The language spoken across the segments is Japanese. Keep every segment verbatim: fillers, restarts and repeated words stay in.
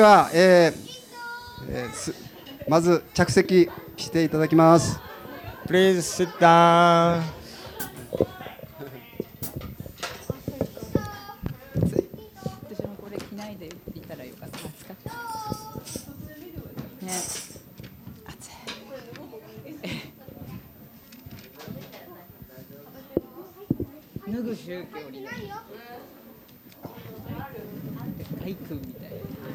は、えーえー、すまず着席していただきます。 Please sit down. 私もこれ着ないでいたらよかったですかね。暑い。脱ぐ宗教になる。海君みたいな。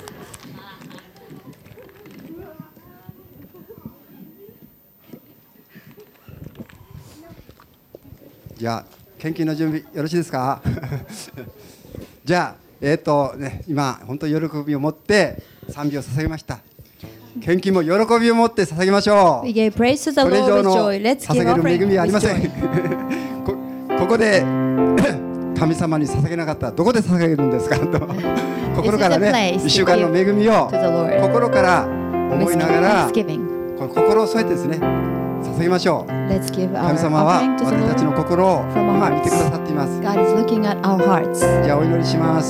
じゃあ献金の準備よろしいですかじゃあえっ、ー、とね今本当に喜びを持って賛美を捧げました。献金も喜びを持って捧げましょう。 We gave praise to the これ以 Lord 上 with の joy. Let's 捧 give げる恵 offering みはありま with せん joy. こ, ここで神様に捧げなかったらどこで捧げるんですかと心からね一週間の恵みを心から思いながらこの心を添えてですね捧げましょう。 Let's give our 神様は offering to the 私たちの Lord 心を from our 今見てくだ hearts. さっています。 God is looking at our hearts. じゃあお祈りします。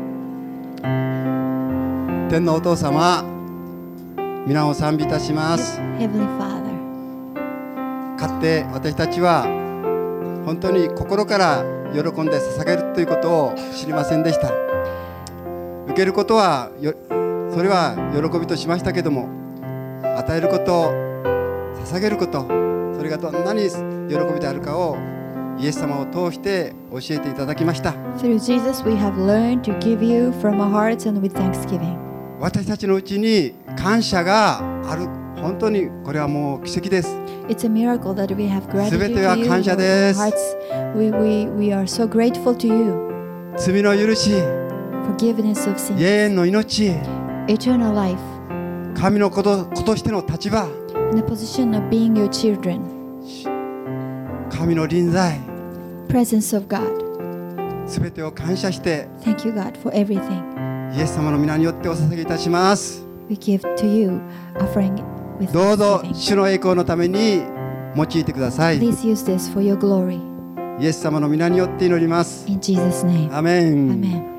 天のお父様、皆を賛美いたします。 Heavenly Father, かつて私たちは本当に心から喜んで捧げるということを知りませんでした。受けることはよそれは喜びとしましたけども、与えること、捧げること、それがどんなに喜びであるかをイエス様を通して教えていただきました。 through Jesus we have learned to give you from our hearts and with thanksgiving. 私たちのうちに感謝がある。本当にこれはもう奇跡です。 It's a miracle that we have すべ gratitude て to は you. 感謝 Our です。 hearts, we, we, we are so grateful to you. 罪の許し、 Forgiveness of 永 sin, 遠の命、 eternal life, 神の子と子としての立場、 in the position of being your children, 神の臨在、 presence of God. すべてを感謝して Thank you, God, for everything. イエス様の皆によってお捧げいたします。 We give to you, offering with どうぞ thanksgiving. 主の栄光のために用いてください。 Please use this for your glory. イエス様の皆によって祈ります。 In Jesus' name. アメン。 Amen.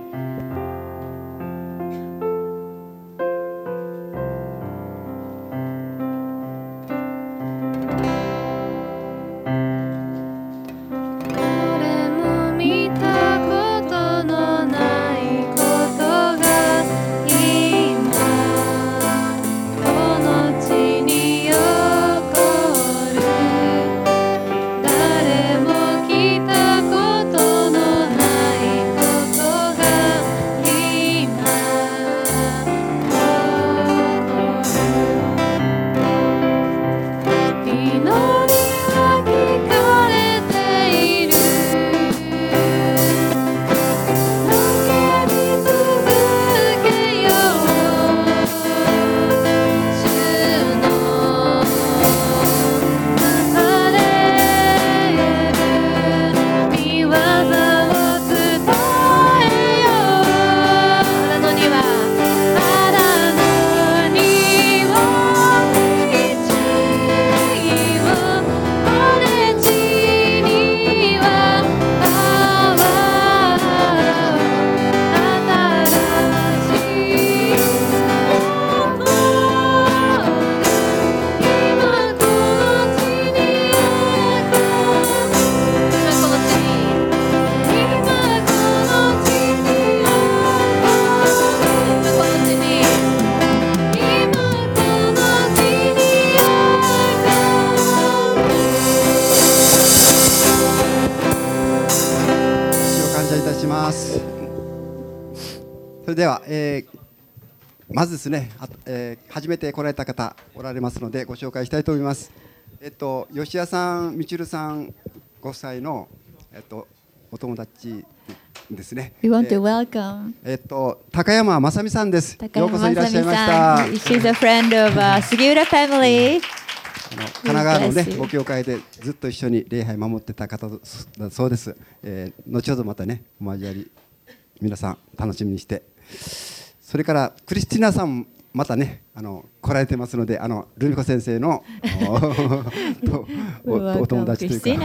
誰も見たことのないことが今この地に起こる。誰も来たことのないことが今起こる。祈りは聞かれている。叫び続けよう。主のなされる御業を伝えよう。あらのにはあらのには道を俺地にはパワー新しいもの今この地にある今この地に今この地にある今この地に今この地にあ主を感謝いたします。それでは、えーまずですね、あえー初めて来られた方おられますのでご紹介したいと思います。えっと吉谷さん、みちるさんご夫妻のえっとお友達ですね。 We want to えー welcome えっと高山まさみさんです。 高ようこそ山まさみいらっしゃいましさん。 た。 She's a friend of、uh, 杉浦 family. あの神奈川のね Bless you. ご教会でずっと一緒に礼拝守ってた方だそうです。えー後ほどまたねお交わり皆さん楽しみにして、それからクリスティナさんまたねあの来られてますので、あのルミ子先生のおとおお友達というか Christina.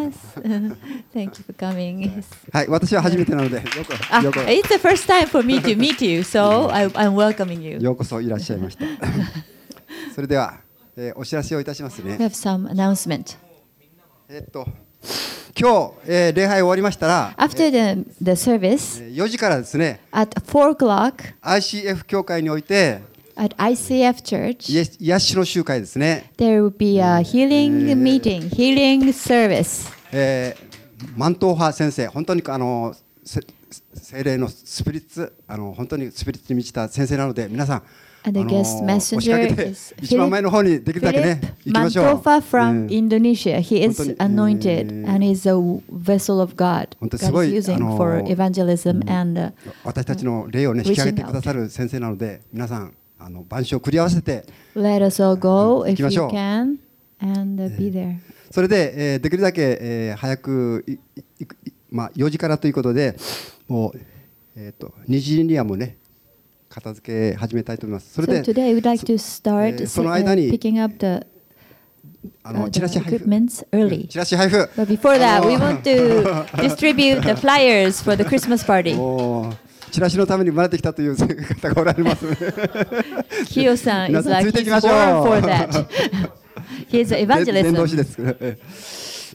Yes. Thank you for coming. Yes. はい、私は初めてなので、よく Ah, よく it's the first time for me to meet you, so I, I'm welcoming you. ようこそいらっしゃいました。それでは、えーお知らせをいたします We ね。 have some announcement. えっと今日、えー礼拝終わりましたら、 After the, the service, えーよじからですね、 at four o'clock アイシーエフ 教会において at I C F Church, イエス癒しの集会ですね。 there will be a healing meeting, healing service. えーマントーハー先生、本当にあのせ聖霊のスピリッツ、あの本当にスピリッツに満ちた先生なので、皆さん、 And the あの guest 押しか messenger けて is 一番前の方にできるだけね Philip 行きましょう。 Mantofa from えー Indonesia. He is 本当に、 anointed えー and is a vessel of God. 本当に God すご is い、 using あの for evangelism and uh, 私たちの霊をね引き上げてくださる先生なので、皆さんあの晩鐘を繰り合わせて、 let us all go 行 if きまし you ょう。 can and uh, be there. それで、えーできるだけ、えー早くいいいまあ、よじからということで、もう、えー、とにじにはもうね片付け始めたいと思います。それ So で today we'd like to start えーその uh, 間に picking up the, あ uh, のチラ the シ配布 equipments early. チラシ配布 But before that, あの we want to distribute the flyers for the Christmas party. もうチラシのために生まれてきたという方がおられますね。 Kiyo-san 皆 is さん like ついてい he's きましょう。 born for that. He is an 伝道師 evangelist. です。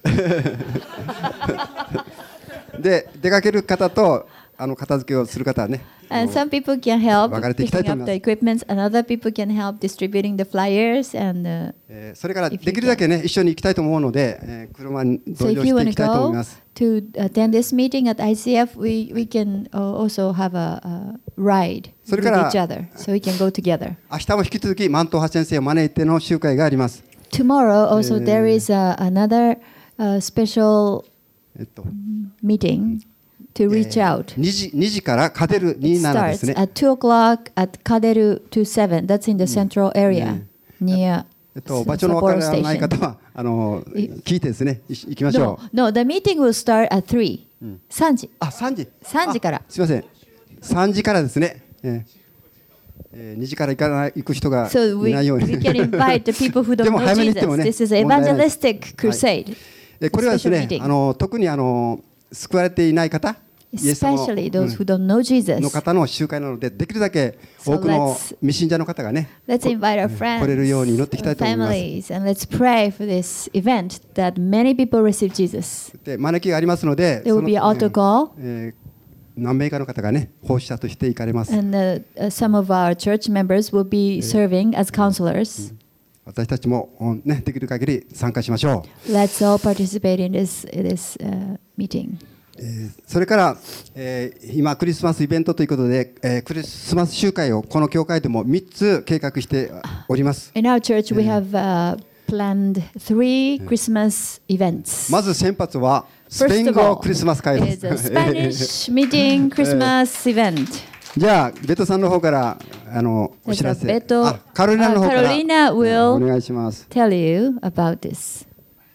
で出かける方とあの片付けをする方はね、 And some people can help 分かれていきたい picking と思 up い the ます equipments, and other people can help distributing the flyers. And uh, えーそれからできるだけね一緒に行きたいと思うので、えー車に so 同 if 乗 you して want い to きたいと思い go ます。 to attend this meeting at I C F, we, we can uh, also have a, a ride それ with から each other, so we can go together. 明日も引き続きマントハ先生を招いての集会があります。 Tomorrow also there is a, another uh, special えっと meeting to reach out. にじにじからカデル It にじゅうななで starts すね。 at two o'clock at Kaderu two seven. That's in the central area near えっと場所のわか Sapporo らない station. 方はあの聞いてですねい行きましょ No, う。 no, the meeting will start at three. さんじ。 あさんじ。 さんじからあすみません。さんじからですね。えーえーにじから行かない行く人が So い we, ないよう we に。 can invite the people who で don't も know 早めに行っても Jesus. ね This is an 問題ない evangelistic crusade. えこれはです Special ね meeting. あの特にあの救われていない方、イエス様 Especially those う who don't know ん Jesus. の方の集会なのでできるだけ So 多くの let's- 未信者の方がね Let's invite our 来れるように祈 friends っていきたい and と思います。 families, and let's pray for this event that many people receive Jesus. で招きがありますので、 There will be an その altar call, えー何名かの方がね奉仕者として行かれます。 and uh, uh, some of our church members will be serving as counselors. 私たちもうんねできる限り参加しましょう。 Let's all participate in this in this uh, meeting. えーそれから、えー今クリスマスイベントということで、えークリスマス集会をこの教会でもみっつ計画しております。 In our church, we have uh, planned three Christmas events. まず先発はスペイ First ン of 語 all, クリスマス会 it で is a す。 Spanish meeting Christmas event. じゃあベトさんの方からあのお知ら There's せ。 a Beto- あカロリナの方から Uh, Carolina will お願いします。 Tell you about this.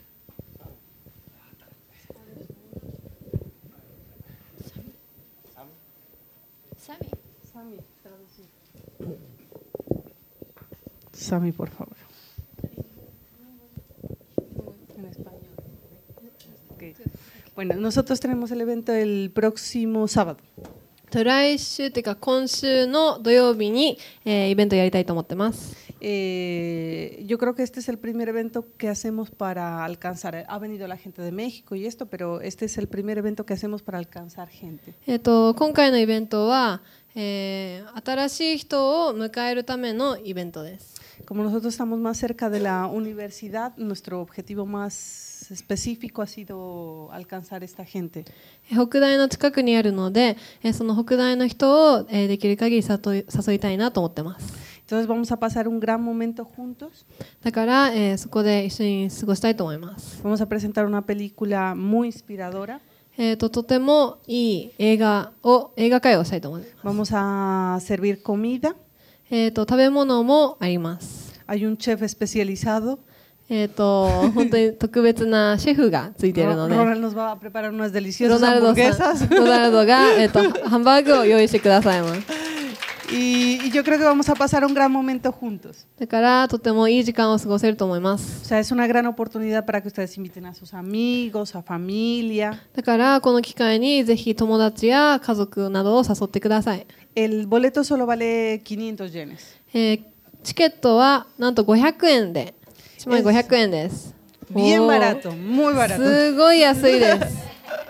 Sammy, por favor. En español. Ok. Bueno, nosotros tenemos el evento el próximo sábado. と来週っていうか今週の土曜日に、えーイベントやりたいと思ってます。 Eh, yo creo que este es el primer evento que hacemos para alcanzar. Ha venido la gente de México y esto, pero este es el primer evento que hacemos para alcanzar gente. えっと今回のイベントは、えー新しい人を迎えるためのイベントです。 Como nosotros estamos más cerca de la universidad, nuestro objetivo más específico ha sido alcanzar esta gente. えー北大の近くにあるので、えーその北大の人を、えーできる限り誘い、誘いたいなと思ってます。 Entonces vamos a pasar un gran momento juntos. だから、えーそこで一緒に過ごしたいと思います。 Vamos a presentar una película muy inspiradora. えーととてもいい映画を映画会をしたいと思います。 Vamos a servir comida. えーと食べ物もあります。 Hay un chef especializado. えーと本当に特別なシェフがついているので、 Ronald nos va a preparar unas ロ deliciosas ナルドさん hamburguesas. ロナルドが、えーとハンバーグを用意してくださいます。 Y, y yo creo que vamos a pasar un gran momento juntos. だからとてもいい時間を過ごせると思います。 O sea, es una gran oportunidad para que ustedes inviten a sus amigos, a familia. だからこの機会にぜひ友達や家族などを誘ってください。 El boleto solo vale quinientos yenes. えーチケットはなんとごひゃくえんで、いちまいごひゃくえんです。 Bien おー barato, muy barato. すごい安いです。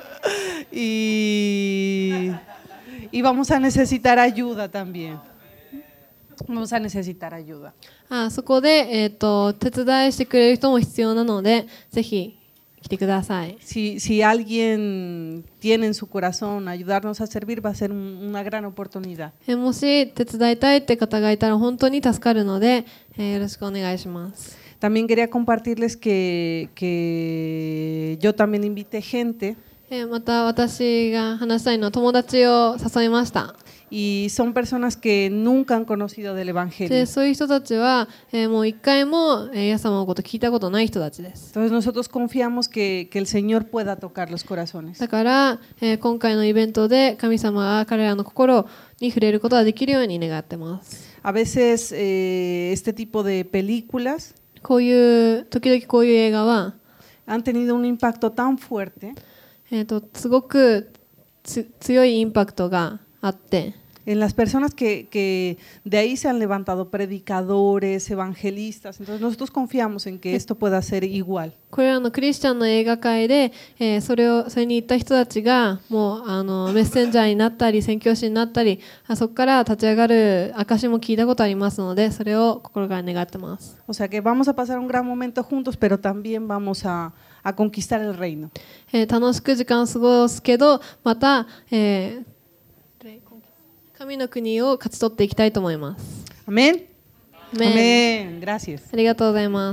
Y, y vamos a necesitar ayuda también. Vamos a necesitar ayuda. あそこで、えー、と手伝いしてくれる人も必要なので、ぜひ来てください。 Si, si alguien tiene en su corazón ayudarnos a servir, va a ser un- una gran oportunidad. えーもし手伝いたいって方がいたら本当に助かるので、えーよろしくお願いします。 También quería compartirles que, que yo también invité gente えーまた私が話したいのは友達を誘いました。 y son personas que nunca han conocido del で Evangelio. そういう人たちは、えーもう一回も、えー、イエス様のこと聞いたことない人たちです。 Entonces nosotros confiamos que, que el Señor pueda tocar los corazones. だから、えー今回のイベントで神様が彼らの心に触れることができるように願ってます。 A veces eh, este tipo de películas こういう時々こういう映画は、 han tenido un impacto tan fuerte えー、とすごくつ強いインパクトがあって、 en las personas que, que de ahí se han levantado predicadores, evangelistas. Entonces nosotros confiamos en que esto pueda ser igual. これらのクリスチャンの映画界で、えーそれをそれに行った人たちがもうあのメッセンジャーになったり宣教師になったり、あそこから立ち上がる証も聞いたことありますので、それを心から願ってます。 O sea que vamos a pasar un gran momento juntos, pero también vamos a, a conquistar el reino. えー楽しく時間を過ごすけど、また、えー神の国を勝ち取っていきたいと思います。 Amén. アメン Amén. Gracias. ありがとうございます。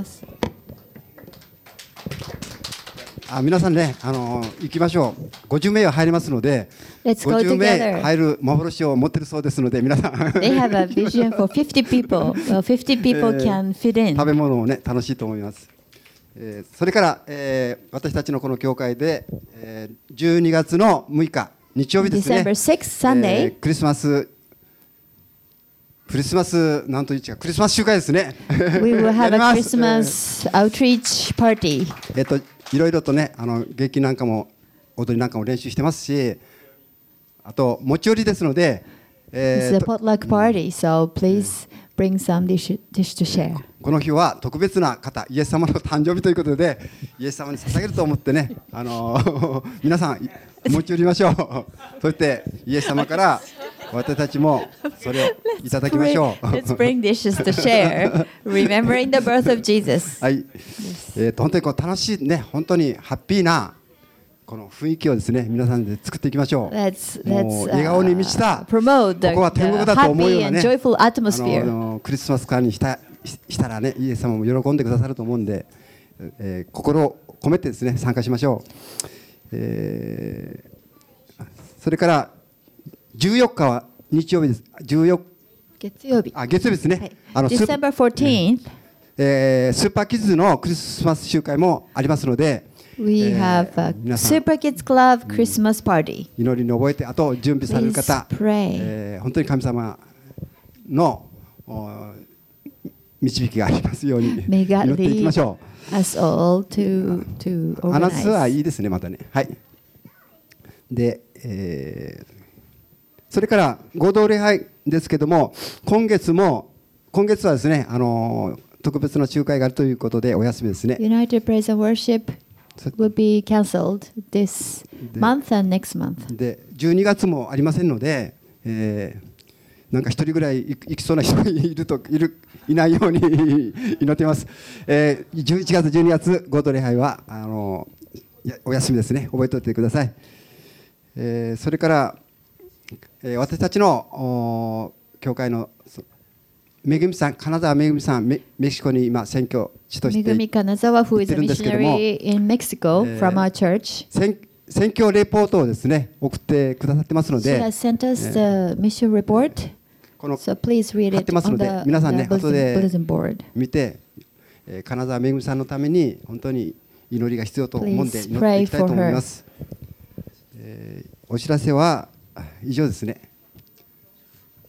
あ皆さんね、あの行きましょう。ごじゅうめいは入りますので、 Let's go ごじゅうめい together. 入る幻を持ってるそうですので、皆さん They have a vision for fifty people. Well, fifty people can fit in. 食べ物をね楽しいと思います。えーそれから、えー私たちのこの教会で、えーじゅうにがつのむいか日曜日ですね。 December sixth, Sunday. えークリスマスクリスマスなんというかクリスマス集会ですね。 We will や have り a ます Christmas outreach party. えっといろいろとねあの劇なんかも踊りなんかも練習してますし、あと持ち寄りですので、 This え is a ーと potluck party, so please bring some dish, dish to share. この日は特別な方、イエス様の誕生日ということで、イエス様に捧げると思ってね、あの皆さん持ち寄りましょう。そしてイエス様から私たちもそれをいただきましょう。 Let's bring dishes to share, remembering the birth of Jesus. はい、えーと本当にこう楽しいね、本当にハッピーなこの雰囲気をですね、皆さんで作っていきましょう。 Let's も let's う笑顔に満ちた uh, promote the, ここは天国 the だと思うよう happy な and ね、 joyful あ atmosphere. のクリスマス会にしたししたらね、イエス様も喜んでくださると思うんで、えー心を込めてですね参加しましょう。えーそれからじゅうよっかは日曜日です。じゅうよっか月曜日。 あ月曜日ですね。あのスー December fourteenth, えースーパーキッズのクリスマス集会もありますので、 we えー have a 皆さん Super Kids Club Christmas party. 祈りに覚えて、あと準備される方、 Please pray. えー本当に神様のお導きがありますように May 祈 God っていきま lead しょ us all to to う。アナウンスは organize. いいですね、またね。はい。で、えーそれから合同礼拝ですけども、今月も今月はですね、あの特別な集会があるということでお休みですね。 United Praise and Worship will be cancelled this month and next month. でじゅうにがつもありませんので、えーなんか一人ぐらい行行きそうな人がいるといるいないように祈っています。えー、じゅういちがつじゅうにがつ合同礼拝はあのいやお休みですね。覚えておいてください。えーそれから、えー私たちのお教会のそめぐみさん、金沢めぐみさん、メメキシコに今選挙地として Megumi Kanazawa, who is a 行ってるんですけども、 missionary in Mexico えー from our church, 選選挙レポートをですね送ってくださってますの she で、 has sent us the mission report. この So please read 貼っ it てます on の the, で、皆さんね the 後 bulletin, で bulletin board. 見て、えー金沢めぐみさんのために本当に祈りが必要と思うんで Please 祈っていきたいと pray for 思い her. ます。えーお知らせは以上ですね。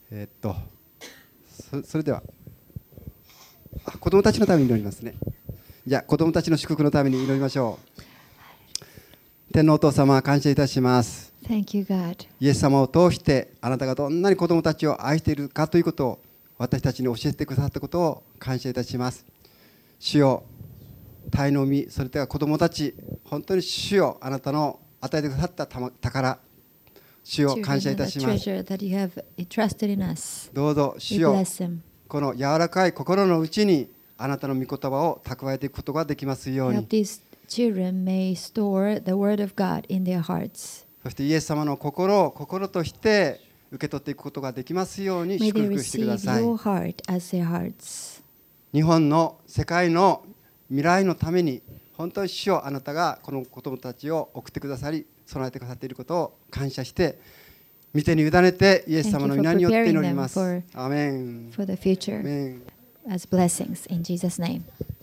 えーっとそそれではあ子供たちのために祈りますね。じゃあ子供たちの祝福のために祈りましょう。天皇お父様、感謝いたします。 Thank you, God. イエス様を通してあなたがどんなに子供たちを愛しているかということを私たちに教えてくださったことを感謝いたします。主よ、胎の実、それから子供たち、本当に主よ、あなたの与えてくださった宝、主よ、感謝いたします。 Treasure that you have entrusted in us. どうぞ主 We よ、 bless them. この柔らかい心のうちにあなたの御言葉を蓄えていくことができますよう Help に、 these children may store the word of God in their hearts. そしてイエス様の心を心として受け取っていくことができますように May 祝 they 福してくだ receive さい。 your heart as their hearts. 日本の世界の未来のために本当に主よ、あなたがこの子供たちを送ってくださり備えてくださっていることを感謝して御手に委ねてイエス様の皆によって祈ります。 Thank you for preparing them アーメン。 For the アー future メン。 as blessings in Jesus' name.